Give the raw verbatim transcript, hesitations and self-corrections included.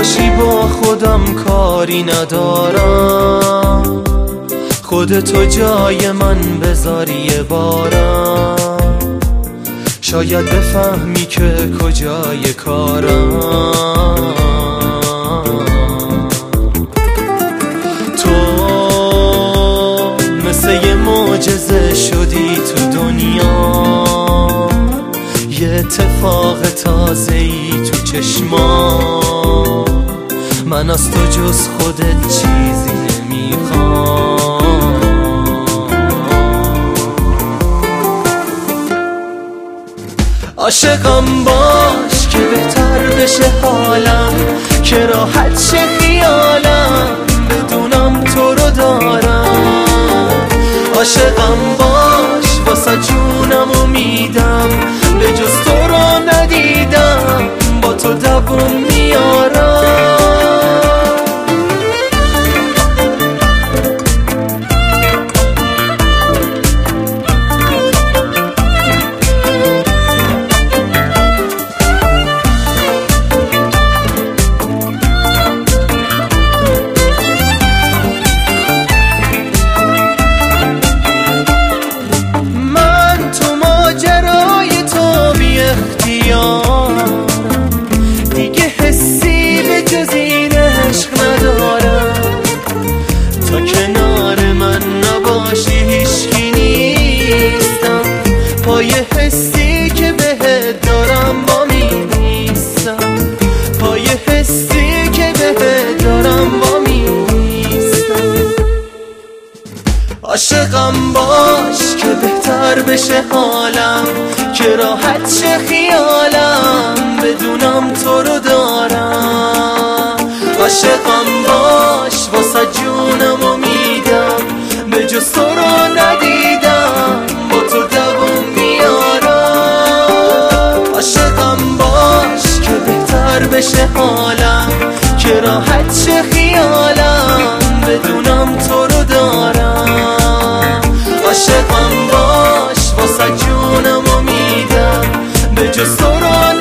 نباشی با خودم کاری ندارم، خودتو جای من بذاری یه بارم، شاید بفهمی که کجای کارم. تو مثل یه معجزه شدی تو دنیا، یه اتفاق تازه‌ای تو چشمام، من از تو جز خودت چیزی نمیخوام. عاشقم باش که بهتر بشه حالم، که راحت شه خیالم بدونم تو رو دارم. عاشقم باش واسه جونم امیدم، به جز تو رو ندیدم با تو دووم میارم. دیگه حسی به جز این عشق ندارم، تا کنار من نباشی هیچکی نیستم، پای حسی که بهت دارم با میستم، پای حسی که بهت دارم با میستم. عاشقم باش که بهتر بشه حالم، که راحت شه خیالم بدونم تو رو دارم. عاشقم باش واسه جونم امیدم، به جز تو رو ندیدم با تو دووم میارم. عاشقم باش که بهتر بشه حالم، که راحت شه خیالم بدونم تو رو دارم. عاشقم باش واسه جونم امیدم، به جز تو رو